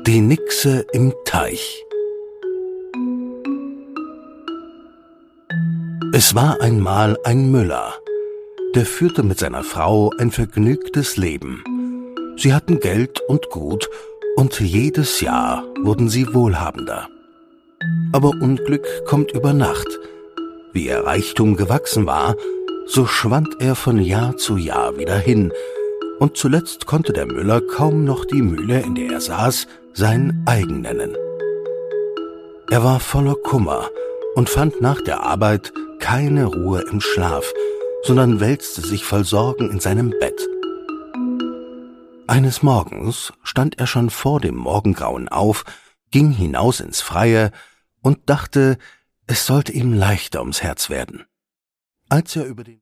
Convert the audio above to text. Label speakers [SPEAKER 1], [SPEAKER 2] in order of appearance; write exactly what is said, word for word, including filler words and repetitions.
[SPEAKER 1] Die Nixe im Teich. Es war einmal ein Müller, der führte mit seiner Frau ein vergnügtes Leben. Sie hatten Geld und Gut, und jedes Jahr wurden sie wohlhabender. Aber Unglück kommt über Nacht. Wie ihr Reichtum gewachsen war, so schwand er von Jahr zu Jahr wieder hin, und zuletzt konnte der Müller kaum noch die Mühle, in der er saß, sein eigen nennen. Er war voller Kummer und fand nach der Arbeit keine Ruhe im Schlaf, sondern wälzte sich voll Sorgen in seinem Bett. Eines Morgens stand er schon vor dem Morgengrauen auf, ging hinaus ins Freie und dachte, es sollte ihm leichter ums Herz werden. Als er über den